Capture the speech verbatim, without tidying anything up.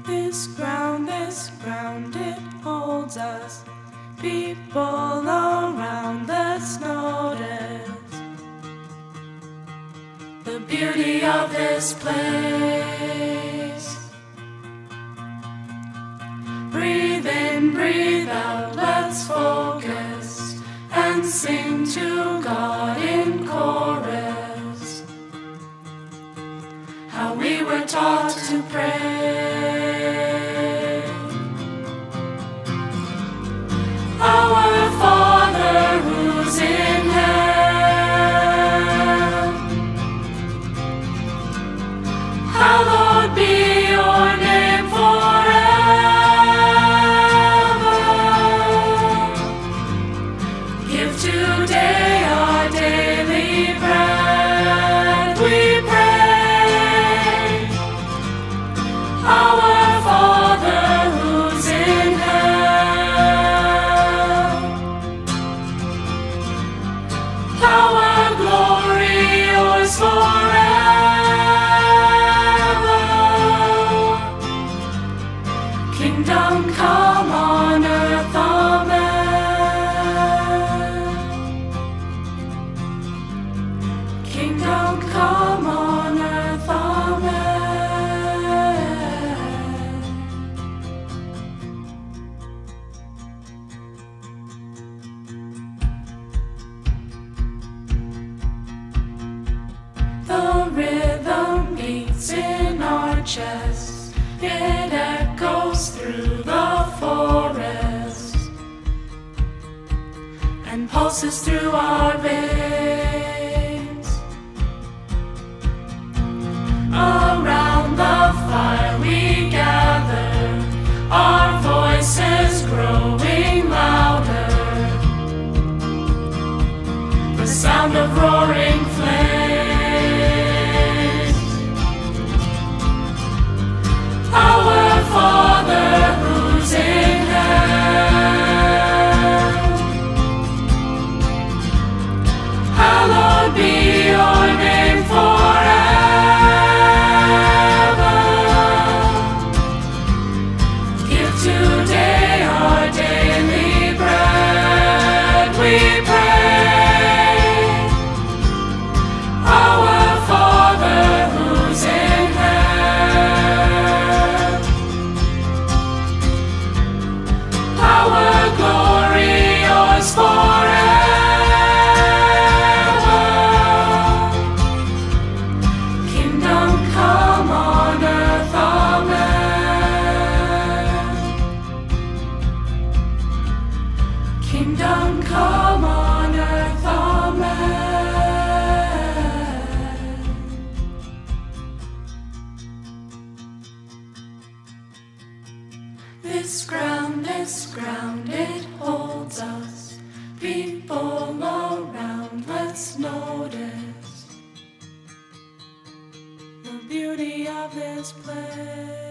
This ground, this ground, it holds us. People around, let's notice the beauty of this place. Breathe in, breathe out, let's focus and sing to God in chorus. How we were taught to pray. Our Father who's in heaven, hallowed be your name forever. Give today our daily bread, we pray. Our Father who's in heaven, power, glory, yours forever. Kingdom come on earth, amen. Kingdom come on earth, amen. The rhythm beats in our chests, it echoes through the forest and pulses through our veins. Around the fire we gather, our voices growing louder, the sound of roaring flames. Our Father who's in heaven, hallowed be your name forever. Give today our daily bread, we pray. Our Father who's in heaven, power, glory, yours forever. Kingdom come on earth, amen. Kingdom come on earth, amen. This ground, this ground, it holds us. People around, let's notice the beauty of this place.